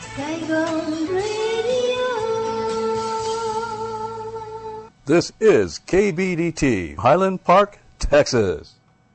Saigon Radio. This is KBDT, Highland Park, Texas.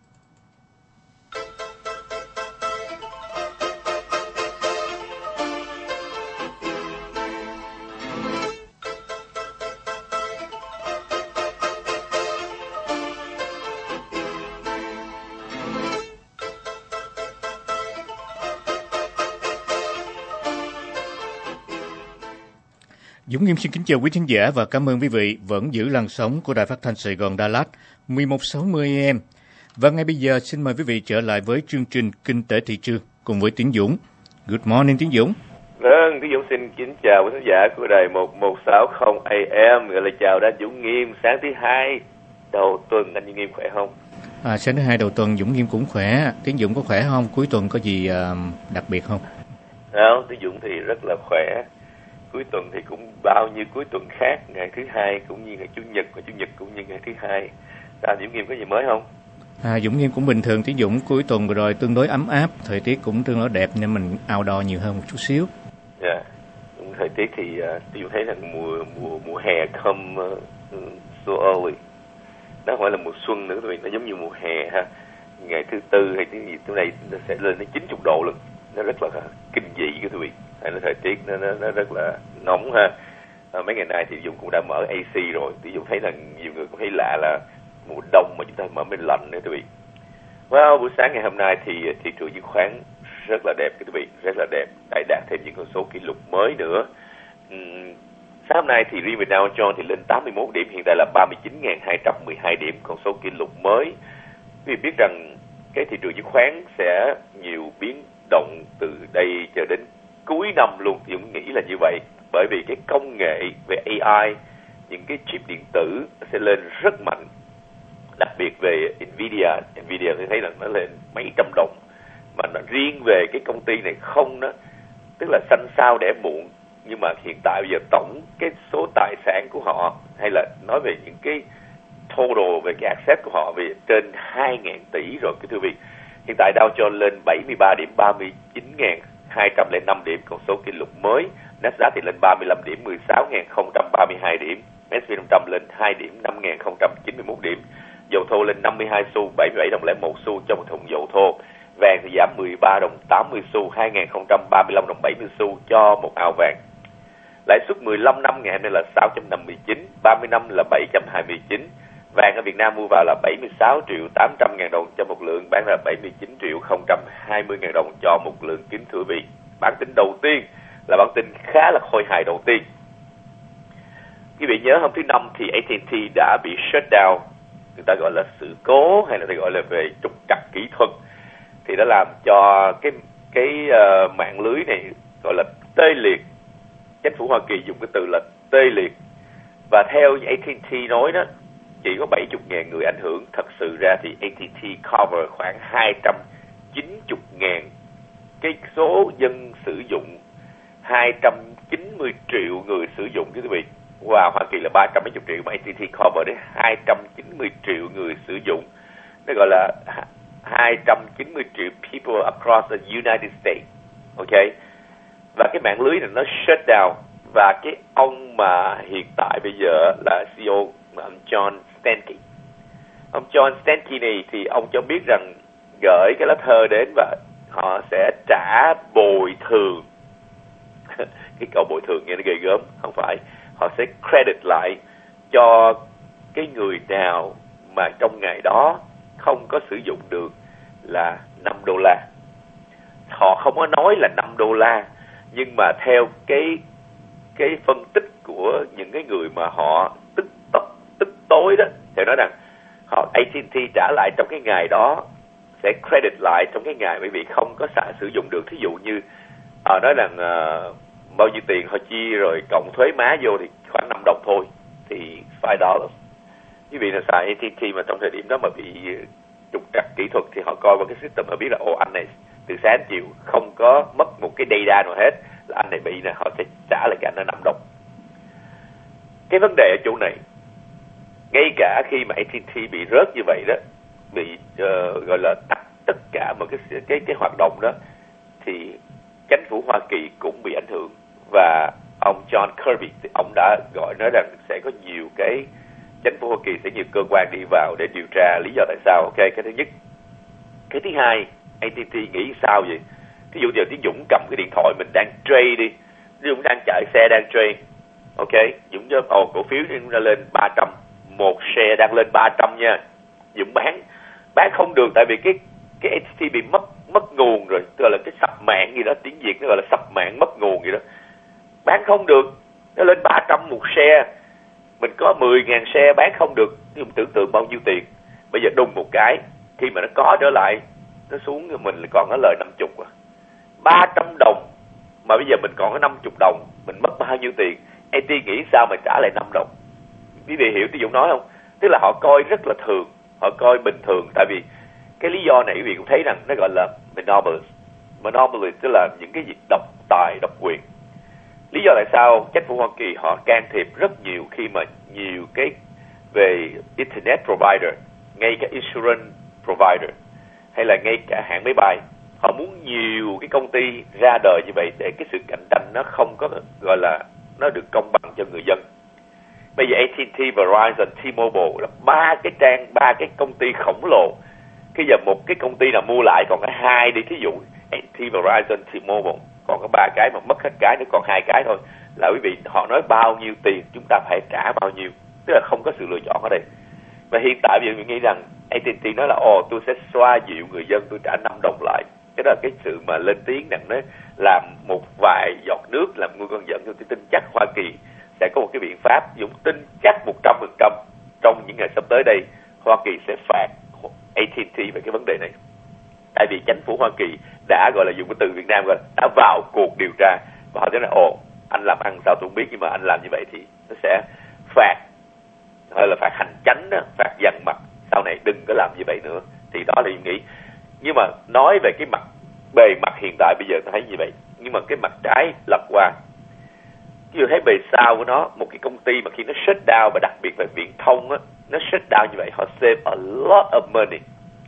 Dũng Nghiêm xin kính chào quý thính giả và cảm ơn quý vị vẫn giữ làn sóng của Đài Phát thanh Sài Gòn Đà Lạt 1160 AM. Và ngay bây giờ xin mời quý vị trở lại với chương trình Kinh tế thị trường cùng với Tiến Dũng. Good morning Tiến Dũng. Vâng, Tiến Dũng xin kính chào quý thính giả của Đài 1160 AM. Gọi là chào đã Dũng Nghiêm sáng thứ hai đầu tuần, anh Nghiêm khỏe không? Sáng thứ hai đầu tuần Dũng Nghiêm cũng khỏe. Tiến Dũng có khỏe không? Cuối tuần có gì đặc biệt không? Không, Tiến Dũng thì rất là khỏe. Cuối tuần thì cũng bao nhiêu cuối tuần khác, ngày thứ hai cũng như ngày chủ nhật, và chủ nhật cũng như ngày thứ hai. Dũng Nghiêm có gì mới không? Dũng Nghiêm cũng bình thường. Tiến Dũng cuối tuần vừa rồi tương đối ấm áp, thời tiết cũng tương đối đẹp nên mình outdoor nhiều hơn một chút xíu. Dạ, thời tiết thì Tiến thấy là mùa hè come so early. Nó không phải là mùa xuân nữa, nó giống như mùa hè ha. Ngày thứ tư hay thứ gì thứ này nó sẽ lên đến 90 độ luôn, nó rất là kinh dị cái quý vị. Thời tiết nó rất là nóng ha. Mấy ngày nay thì Dũng cũng đã mở AC rồi. Thì Dũng thấy là nhiều người cũng thấy lạ là mùa đông mà chúng ta mở bên lạnh nữa quý vị. Buổi sáng ngày hôm nay thì thị trường chứng khoán rất là đẹp quý vị, rất là đẹp, lại đạt thêm những con số kỷ lục mới nữa. Sáng hôm nay thì riêng về Dow Jones thì lên 81 điểm, hiện tại là 39.212 điểm, con số kỷ lục mới. Quý vị biết rằng cái thị trường chứng khoán sẽ nhiều biến động từ đây cho đến cuối năm luôn, thì cũng nghĩ là như vậy, bởi vì cái công nghệ về AI, những cái chip điện tử sẽ lên rất mạnh, đặc biệt về Nvidia thì thấy là nó lên mấy trăm đồng, mà nó riêng về cái công ty này không đó, tức là xanh sao đẻ muộn, nhưng mà hiện tại bây giờ tổng cái số tài sản của họ, hay là nói về những cái total về cái asset của họ về trên 2.000 tỷ rồi cái thưa vị. Hiện tại Dow Jones lên 73 điểm, 39.205 điểm, con số kỷ lục mới. Nasdaq thì lên 35 điểm, 16.032 điểm. S&P 500 lên 2 điểm, 5.091 điểm. Dầu thô lên 52 xu, 77 đồng 01 xu cho một thùng dầu thô. Vàng thì giảm 13 đồng 80 xu, 2.035 đồng 70 xu cho một ao vàng. Lãi suất 15 năm ngày hôm nay là 6.59, 30 năm là 7.29. Vàng ở Việt Nam mua vào là 76 triệu 800 ngàn đồng cho một lượng, bán là 79 triệu 020 ngàn đồng cho một lượng kính thưa vị. Bản tin đầu tiên là bản tin khá là khôi hài đầu tiên. Quý vị nhớ hôm thứ Năm thì AT&T đã bị shut down, người ta gọi là sự cố hay là người ta gọi là về trục trặc kỹ thuật, thì đã làm cho cái mạng lưới này gọi là tê liệt. Chính phủ Hoa Kỳ dùng cái từ là tê liệt, và theo AT&T nói đó, chỉ có 70.000 người ảnh hưởng. Thật sự ra thì AT&T cover khoảng 290.000 cái số dân sử dụng, 290 triệu người sử dụng quý vị. Và Hoa Kỳ là 300 mấy chục triệu, mà AT&T cover đến 290 triệu người sử dụng. Nó gọi là 290 triệu people across the United States. Ok. Và cái mạng lưới này nó shut down. Và cái ông mà hiện tại bây giờ là CEO, ông John Stankey. Ông John Stankey này thì ông cho biết rằng gửi cái lá thơ đến và họ sẽ trả bồi thường. Cái câu bồi thường nghe nó ghê gớm, không phải. Họ sẽ credit lại cho cái người nào mà trong ngày đó không có sử dụng được là $5. Họ không có nói là $5, nhưng mà theo cái phân tích của những cái người mà họ tức tối đó, thì nói rằng họ AT&T trả lại trong cái ngày đó, sẽ credit lại trong cái ngày bởi vì không có sử dụng được. Thí dụ như nói rằng bao nhiêu tiền họ chia rồi cộng thuế má vô thì khoảng $5 thôi, thì $5. Quý vị là xài AT&T mà trong thời điểm đó mà bị trục trặc kỹ thuật thì họ coi vào cái system, họ biết là anh này từ sáng đến chiều không có mất một cái data nào hết, là anh này bị nè, họ sẽ trả lại cái anh nó $5. Cái vấn đề ở chỗ này, ngay cả khi mà AT&T bị rớt như vậy đó, bị gọi là tắt tất cả một cái hoạt động đó, thì chính phủ Hoa Kỳ cũng bị ảnh hưởng, và ông John Kirby thì ông đã nói rằng sẽ có nhiều cái chính phủ Hoa Kỳ sẽ nhiều cơ quan đi vào để điều tra lý do tại sao. Ok, cái thứ nhất. Cái thứ hai, AT&T nghĩ sao vậy? Ví dụ giờ Tiến Dũng cầm cái điện thoại mình đang trade đi, Dũng đang chạy xe đang trade, ok, Dũng cho cổ phiếu nó lên 300, một share đang lên 300 nha, Dũng bán không được tại vì cái AT&T bị mất nguồn rồi, gọi là cái sập mạng gì đó, tiếng Việt nó gọi là sập mạng mất nguồn gì đó, bán không được, nó lên 300 một share, mình có 10.000 share bán không được, Dũng tưởng tượng bao nhiêu tiền. Bây giờ đùng một cái khi mà nó có trở lại, nó xuống mình còn có lời 50 à. 300 đồng mà bây giờ mình còn có 50 đồng, mình mất bao nhiêu tiền? AT nghĩ sao mà trả lại 5 đồng? Quý vị hiểu Tí Dũng nói không? Tức là họ coi rất là thường, họ coi bình thường, tại vì cái lý do này quý vị cũng thấy rằng nó gọi là monopoly, tức là những cái việc độc tài, độc quyền. Lý do tại sao chính phủ Hoa Kỳ họ can thiệp rất nhiều khi mà nhiều cái về internet provider, ngay cả insurance provider hay là ngay cả hãng máy bay, họ muốn nhiều cái công ty ra đời như vậy để cái sự cạnh tranh nó không có gọi là nó được công bằng cho người dân. Bây giờ AT&T, Verizon, T-Mobile là ba cái công ty khổng lồ. Bây giờ một cái công ty nào mua lại còn có hai đi, thí dụ AT&T, Verizon, T-Mobile còn có 3 cái mà mất hết cái nữa còn 2 cái thôi, là quý vị họ nói bao nhiêu tiền chúng ta phải trả bao nhiêu, tức là không có sự lựa chọn ở đây. Và hiện tại bây giờ mình nghĩ rằng AT&T nói là tôi sẽ xoa dịu người dân, tôi trả 5 đồng lại. Cái đó là cái sự mà lên tiếng rằng nó làm một vài giọt nước làm nuôi con giận. Tôi tin chắc Hoa Kỳ sẽ có một cái biện pháp, Dũng tin chắc 100% trong những ngày sắp tới đây Hoa Kỳ sẽ phạt AT&T về cái vấn đề này. Tại vì chính phủ Hoa Kỳ đã gọi là dùng cái từ Việt Nam gọi là đã vào cuộc điều tra, và họ nói là anh làm ăn sao tôi không biết, nhưng mà anh làm như vậy thì nó sẽ phạt, hay là phạt hành chánh đó, phạt dằn mặt, sau này đừng có làm như vậy nữa. Thì đó là ý nghĩ. Nhưng mà nói về cái mặt bề mặt hiện tại bây giờ tôi thấy như vậy, nhưng mà cái mặt trái lật qua, ví dụ thấy bề sau của nó, một cái công ty mà khi nó shut down, và đặc biệt là viễn thông á, nó shut down như vậy, họ save a lot of money.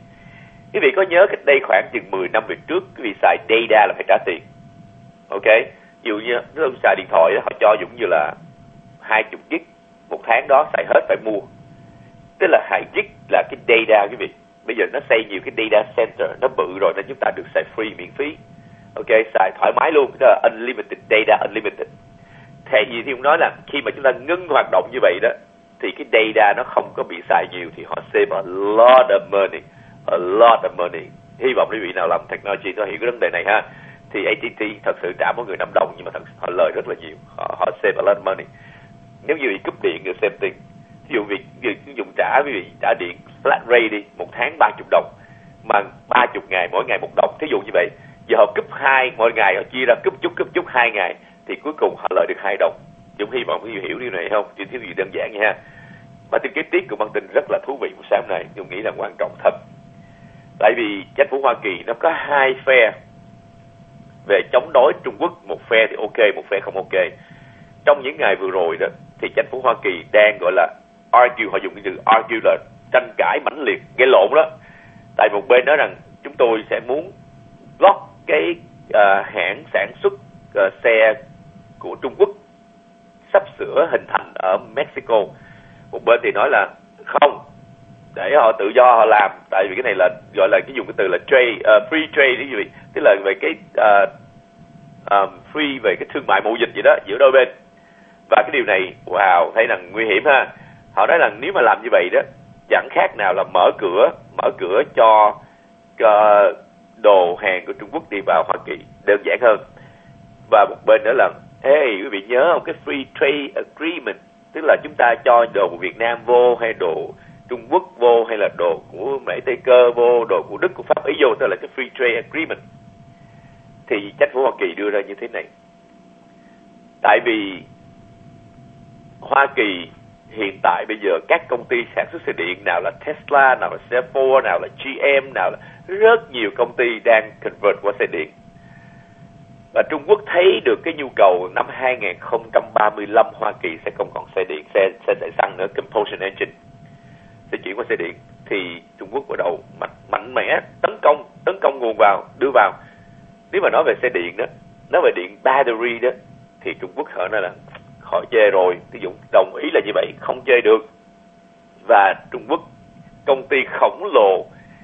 Quý vị có nhớ cách đây khoảng chừng 10 năm về trước, quý vị xài data là phải trả tiền, ok? Ví dụ như nếu xài điện thoại đó, họ cho giống như là 20 gig một tháng đó, xài hết phải mua. Tức là 2 gig là cái data quý vị. Bây giờ nó xây nhiều cái data center, nó bự rồi nên chúng ta được xài free, miễn phí, ok, xài thoải mái luôn, đó là unlimited data, unlimited. Thế gì thì ông nói là khi mà chúng ta ngưng hoạt động như vậy đó, thì cái data nó không có bị xài nhiều, thì họ save a lot of money, a lot of money. Hy vọng quý vị nào làm technology có hiểu cái vấn đề này ha. Thì AT&T thật sự trả mỗi người 5 đồng, nhưng mà họ lời rất là nhiều, họ save a lot of money. Nếu như bị cúp điện được same thing. Ví dụ việc dùng trả, quý vị trả điện flat rate đi, một tháng 30 đồng, mà 30 ngày mỗi ngày 1 đồng, thí dụ như vậy. Giờ họ cúp 2 mỗi ngày, họ chia ra cúp chút 2 ngày, thì cuối cùng họ lợi được 2 đồng. Dũng hy vọng quý vị hiểu điều này không? Chỉ thiếu gì đơn giản vậy ha. Và tin kế tiếp của bản tin rất là thú vị một sáng nay, Dũng nghĩ là quan trọng thật. Tại vì chính phủ Hoa Kỳ nó có 2 phe về chống đối Trung Quốc, một phe thì ok, một phe không ok. Trong những ngày vừa rồi đó, thì chính phủ Hoa Kỳ đang gọi là argue, họ dùng cái từ argue là tranh cãi mãnh liệt, gây lộn đó. Tại một bên nói rằng chúng tôi sẽ muốn block cái hãng sản xuất xe của Trung Quốc sắp sửa hình thành ở Mexico. Một bên thì nói là không, để họ tự do họ làm, tại vì cái này là gọi là cái dùng cái từ là trade, free trade đấy quý vị, tức là về cái free về cái thương mại mậu dịch gì đó giữa đôi bên. Và cái điều này thấy rằng nguy hiểm ha. Họ nói rằng nếu mà làm như vậy đó, chẳng khác nào là mở cửa cho đồ hàng của Trung Quốc đi vào Hoa Kỳ đơn giản hơn. Và một bên nữa là quý vị nhớ không, cái free trade agreement, tức là chúng ta cho đồ của Việt Nam vô, hay đồ Trung Quốc vô, hay là đồ của Mỹ Tây Cơ vô, đồ của Đức, của Pháp Ý vô, tức là cái free trade agreement. Thì chính phủ Hoa Kỳ đưa ra như thế này. Tại vì Hoa Kỳ hiện tại bây giờ các công ty sản xuất xe điện, nào là Tesla, nào là Chevrolet, nào là GM, nào là rất nhiều công ty đang convert qua xe điện. Và Trung Quốc thấy được cái nhu cầu năm 2035 Hoa Kỳ sẽ không còn xe điện, xe chạy xăng nữa, combustion engine sẽ chuyển qua xe điện. Thì Trung Quốc bắt đầu mạnh mẽ tấn công nguồn vào, đưa vào. Nếu mà nói về xe điện đó, nói về điện battery đó thì Trung Quốc họ nói là họ chê rồi, ví dụ đồng ý là như vậy, không chê được. Và Trung Quốc, công ty khổng lồ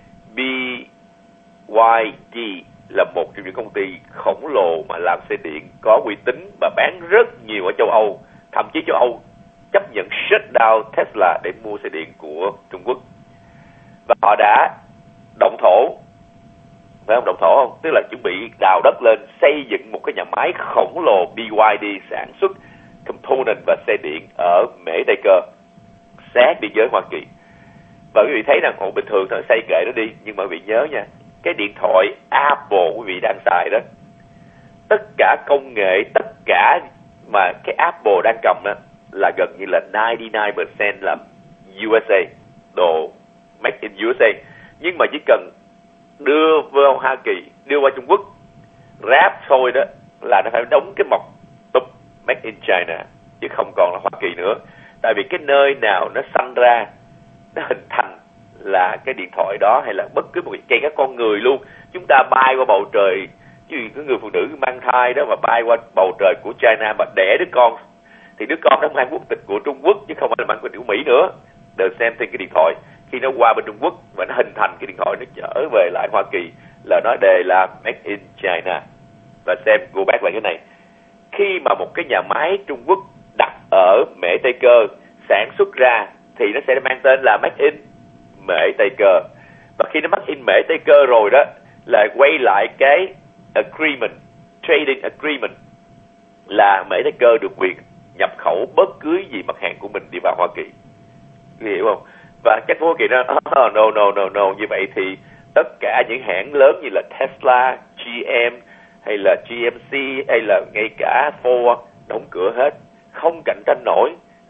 BYD là một trong những công ty khổng lồ mà làm xe điện có uy tín và bán rất nhiều ở châu Âu, thậm chí châu Âu chấp nhận shutdown Tesla để mua xe điện của Trung Quốc. Và họ đã động thổ, phải không? Động thổ không? Tức là chuẩn bị đào đất lên xây dựng một cái nhà máy khổng lồ BYD sản xuất component và xe điện ở Mễ Tây Cơ, sát biên giới Hoa Kỳ. Và quý vị thấy rằng bình thường thôi xây kệ nó đi, nhưng mà quý vị nhớ nha, cái điện thoại Apple quý vị đang xài đó, tất cả công nghệ, tất cả mà cái Apple đang cầm đó là gần như là 99% là USA, đồ made in USA. Nhưng mà chỉ cần đưa vào Hoa Kỳ, đưa qua Trung Quốc, ráp thôi đó là nó phải đóng cái mộc túp made in China, chứ không còn là Hoa Kỳ nữa. Tại vì cái nơi nào nó sanh ra, nó hình thành là cái điện thoại đó, hay là bất cứ một cái các con người luôn. Chúng ta bay qua bầu trời, chứ cái người phụ nữ mang thai đó mà bay qua bầu trời của China mà đẻ đứa con, thì đứa con nó mang quốc tịch của Trung Quốc chứ không phải là mang quốc tịch của Mỹ nữa. The same thing, cái điện thoại khi nó qua bên Trung Quốc và nó hình thành cái điện thoại, nó trở về lại Hoa Kỳ là nó đề là made in China. Và xem, go back lại cái này, khi mà một cái nhà máy Trung Quốc đặt ở Mễ Tây Cơ sản xuất ra thì nó sẽ mang tên là made in Mễ Tây Cơ. Và khi nó made in Mễ Tây Cơ rồi đó, là quay lại cái agreement, trading agreement, là Mễ Tây Cơ được quyền nhập khẩu bất cứ gì mặt hàng của mình đi vào Hoa Kỳ. Hiểu không? Và chính phủ Hoa Kỳ nói no, như vậy thì tất cả những hãng lớn như là Tesla, GM hay là GMC hay là ngay cả Ford đóng cửa hết, không cạnh tranh nổi.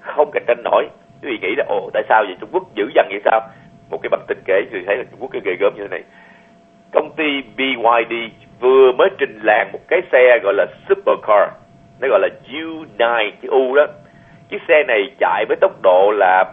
Quý vị nghĩ là tại sao vậy? Trung Quốc dữ dằn vậy sao? Một cái bằng tin kể thì thấy là Trung Quốc cái ghê gớm như thế này. Công ty BYD vừa mới trình làng một cái xe gọi là supercar, nó gọi là U9, cái U đó. Chiếc xe này chạy với tốc độ là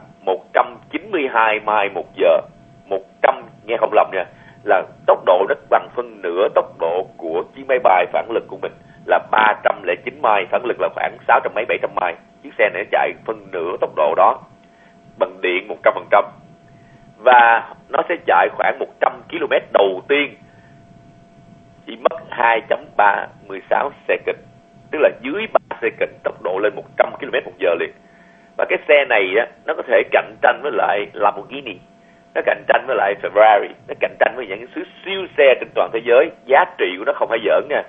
192 mile một giờ, 100, nghe không lầm nha, là tốc độ nó bằng phân nửa tốc độ của chiếc máy bay phản lực của mình là 309 mile, phản lực là khoảng 600 mấy 700 mile. Chiếc xe này chạy phân nửa tốc độ đó bằng điện 100%. Và nó sẽ chạy khoảng 100 km đầu tiên chỉ mất 2.36 second, tức là dưới 3 second tốc độ lên 100 km một giờ liền. Và cái xe này á, nó có thể cạnh tranh với lại Lamborghini, nó cạnh tranh với lại Ferrari, nó cạnh tranh với những cái siêu xe trên toàn thế giới. Giá trị của nó không phải giỡn nha,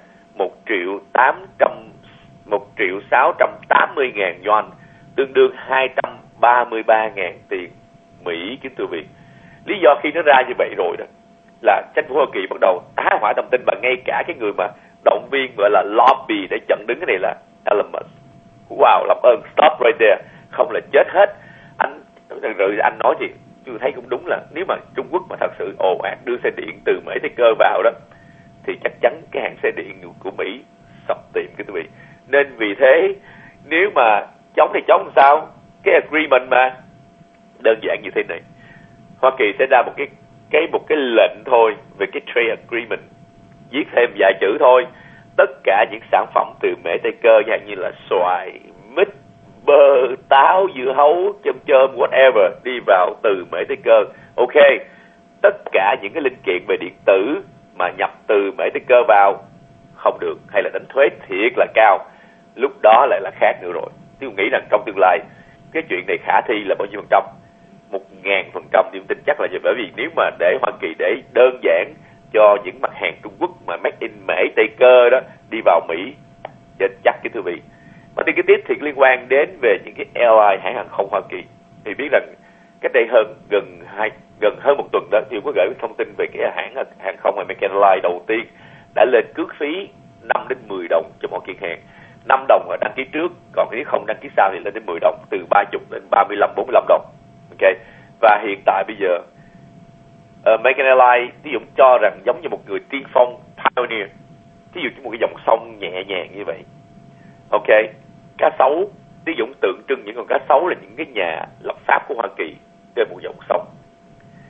1.680.000 yuan, tương đương 233.000 tiền Mỹ, kính thưa quý vị. Lý do khi nó ra như vậy rồi đó là chính phủ Hoa Kỳ bắt đầu tá hỏa thông tin, và ngay cả cái người mà động viên gọi là lobby để chặn đứng cái này là Elon Musk. Wow, làm ơn stop right there, không là chết hết. Anh nói thì tôi thấy cũng đúng, là nếu mà Trung Quốc mà thật sự ồ ạt đưa xe điện từ Mễ Tây Cơ vào đó thì chắc chắn cái hãng xe điện của Mỹ sập tiệm cái quý vị. Nên vì thế nếu mà chống thì chống làm sao? Cái agreement mà đơn giản như thế này, Hoa Kỳ sẽ ra một cái lệnh thôi về cái trade agreement, viết thêm vài chữ thôi. Tất cả những sản phẩm từ Mễ Tây Cơ như là xoài, mít, bơ, táo, dưa hấu, chôm whatever đi vào từ Mễ Tây Cơ. Ok, tất cả những cái linh kiện về điện tử mà nhập từ Mễ Tây Cơ vào không được, hay là đánh thuế thiệt là cao. Lúc đó lại là khác nữa rồi. Tôi nghĩ rằng trong tương lai cái chuyện này khả thi là bao nhiêu phần trăm? 1000% tôi tin chắc là vậy. Bởi vì nếu mà để Hoa Kỳ để đơn giản cho những mặt hàng Trung Quốc mà made in Mễ Tây Cơ đó đi vào Mỹ, chết chắc cái thưa vị. Và tin cái tiếp thì liên quan đến về những cái airline, hãng hàng không Hoa Kỳ, thì biết rằng cách đây gần hơn một tuần đó thì có gửi thông tin về cái hãng hàng không American Airlines đầu tiên đã lên cước phí 5 đến 10 đồng cho mỗi kiện hàng. 5 đồng là đăng ký trước, còn nếu không đăng ký sau thì lên đến 10 đồng, từ 30 đến 35, 45 đồng. Ok. Và hiện tại bây giờ American Airlines ví dụ cho rằng giống như một người tiên phong, pioneer, ví dụ như một cái dòng sông nhẹ nhàng như vậy. Ok, cá sấu, ví dụ tượng trưng những con cá sấu là những cái nhà lập pháp của Hoa Kỳ trên một dòng sông.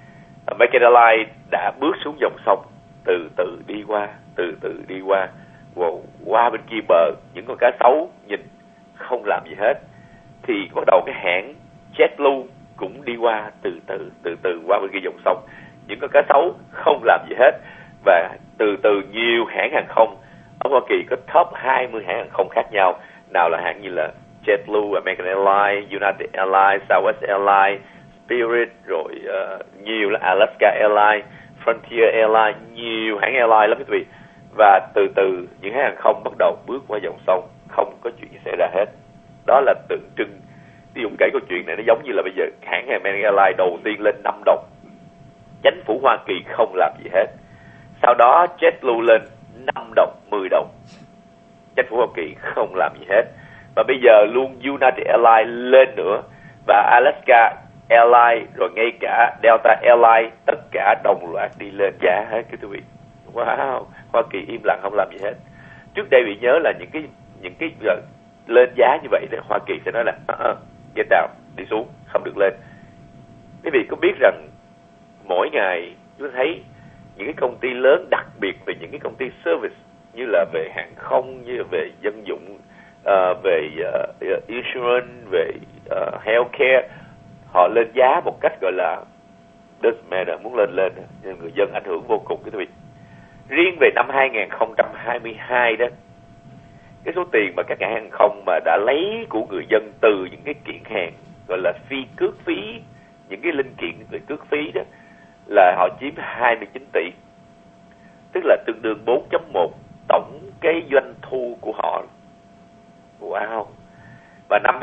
American Airlines đã bước xuống dòng sông, từ từ đi qua, qua bên kia bờ những con cá sấu nhìn không làm gì hết, thì bắt đầu cái hãng JetBlue cũng đi qua từ từ qua bên kia dòng sông, những con cá sấu không làm gì hết, và từ từ nhiều hãng hàng không ở Hoa Kỳ có top 20 hãng hàng không khác nhau, nào là hãng như là JetBlue, American Airlines, United Airlines, Southwest Airlines, Spirit, rồi nhiều là Alaska Airlines, Frontier Airlines, nhiều hãng airline lắm quý vị. Và từ từ những hãng hàng không bắt đầu bước qua dòng sông, không có chuyện gì xảy ra hết. Đó là tượng trưng. Ví dụ kể câu chuyện này nó giống như là bây giờ hãng American Airlines đầu tiên lên 5 đồng, chính phủ Hoa Kỳ không làm gì hết. Sau đó JetBlue lên 5 đồng, 10 đồng, chính phủ Hoa Kỳ không làm gì hết. Và bây giờ luôn United Airlines lên nữa, và Alaska Airlines, rồi ngay cả Delta Airlines, tất cả đồng loạt đi lên giá hết quý vị. Wow, Hoa Kỳ im lặng không làm gì hết. Trước đây bị nhớ là những cái lên giá như vậy thì Hoa Kỳ sẽ nói là get down, đi xuống, không được lên. Quý vị có biết rằng mỗi ngày chúng ta thấy những cái công ty lớn, đặc biệt về những cái công ty service như là về hàng không, như là về dân dụng, về insurance, về healthcare, họ lên giá một cách gọi là doesn't matter, muốn lên, nhưng người dân ảnh hưởng vô cùng quý vị. Riêng về năm 2022 đó, cái số tiền mà các hãng hàng không mà đã lấy của người dân từ những cái kiện hàng gọi là cước phí, những cái linh kiện về cước phí đó, là họ chiếm 29 tỷ, tức là tương đương 4.1 tổng cái doanh thu của họ. Wow. Và năm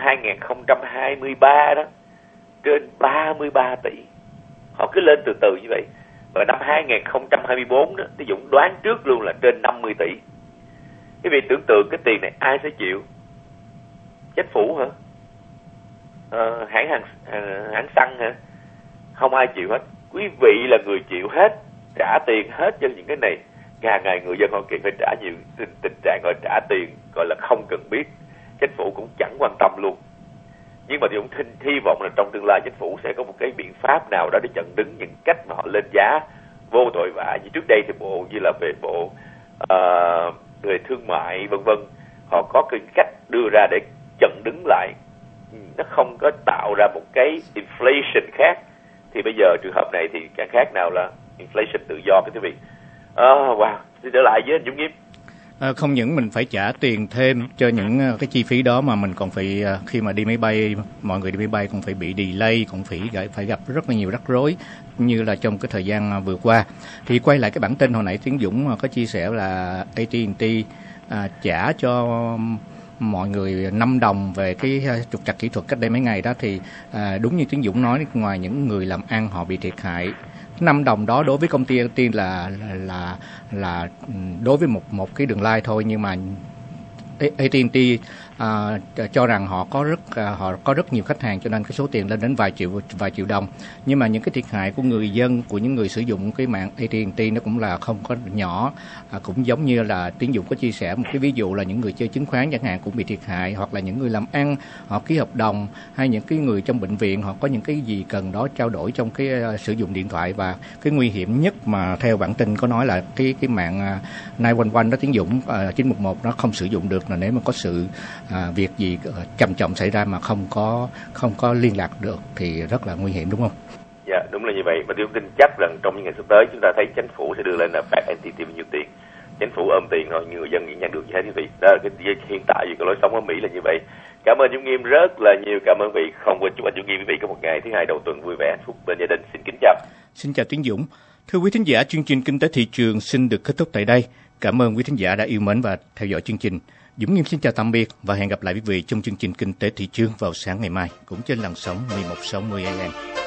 2023 đó, trên 33 tỷ. Họ cứ lên từ từ như vậy. Và năm 2024 đó, ví dụ đoán trước luôn là trên 50 tỷ. Quý vị tưởng tượng cái tiền này ai sẽ chịu? Chính phủ hả? Hãng xăng hả? Không ai chịu hết. Quý vị là người chịu hết, trả tiền hết cho những cái này. Càng ngày người dân Hoa Kỳ phải trả nhiều, tình trạng gọi trả tiền gọi là không cần biết. Chính phủ cũng chẳng quan tâm luôn. Nhưng mà thì cũng hy vọng là trong tương lai chính phủ sẽ có một cái biện pháp nào đó để chặn đứng những cách mà họ lên giá vô tội vạ. Như trước đây thì bộ như là về bộ về thương mại vân vân, họ có cái cách đưa ra để chặn đứng lại, nó không có tạo ra một cái inflation khác. Thì bây giờ trường hợp này thì càng khác nào là inflation tự do cái quý vị. Wow, xin trở lại với anh Dũng Nghiêm. Không những mình phải trả tiền thêm cho những cái chi phí đó, mà mình còn phải khi mà đi máy bay, mọi người đi máy bay cũng phải bị delay, cũng phải gặp rất là nhiều rắc rối như là trong cái thời gian vừa qua. Thì quay lại cái bản tin hồi nãy Tiến Dũng có chia sẻ là AT&T trả cho mọi người 5 đồng về cái trục trặc kỹ thuật cách đây mấy ngày đó, thì đúng như Tiến Dũng nói, ngoài những người làm ăn họ bị thiệt hại, 5 đồng đó đối với công ty AT&T là đối với một cái đường line thôi, nhưng mà AT&T cho rằng họ có rất nhiều khách hàng, cho nên cái số tiền lên đến vài triệu đồng. Nhưng mà những cái thiệt hại của người dân, của những người sử dụng cái mạng AT&T nó cũng là không có nhỏ. Cũng giống như là Tiến Dũng có chia sẻ một cái ví dụ là những người chơi chứng khoán chẳng hạn cũng bị thiệt hại, hoặc là những người làm ăn họ ký hợp đồng, hay những cái người trong bệnh viện họ có những cái gì cần đó trao đổi trong cái sử dụng điện thoại. Và cái nguy hiểm nhất mà theo bản tin có nói là cái mạng 911 đó, Tiến Dũng 911 nó không sử dụng được, là nếu mà có sự việc gì trầm trọng xảy ra mà không có liên lạc được thì rất là nguy hiểm, đúng không? Dạ, đúng là như vậy. Và tôi tin chắc rằng trong những ngày sắp tới chúng ta thấy chính phủ sẽ đưa lên là phạt NTT bao nhiêu tiền. Chính phủ ôm tiền rồi, người dân nhận được như thế quý vị. Đó là cái hiện tại vì cái lối sống ở Mỹ là như vậy. Cảm ơn Dũng Nghiêm rất là nhiều. Cảm ơn vị. Không quên chúc anh Dũng Nghiêm quý vị có một ngày thứ hai đầu tuần vui vẻ hạnh phúc bên gia đình. Xin kính chào. Xin chào Tiến Dũng. Thưa quý thính giả, chương trình Kinh tế thị trường xin được kết thúc tại đây. Cảm ơn quý thính giả đã yêu mến và theo dõi chương trình. Dũng Nghiêm xin chào tạm biệt và hẹn gặp lại quý vị trong chương trình Kinh tế thị trường vào sáng ngày mai cũng trên làn sóng 1160 AM.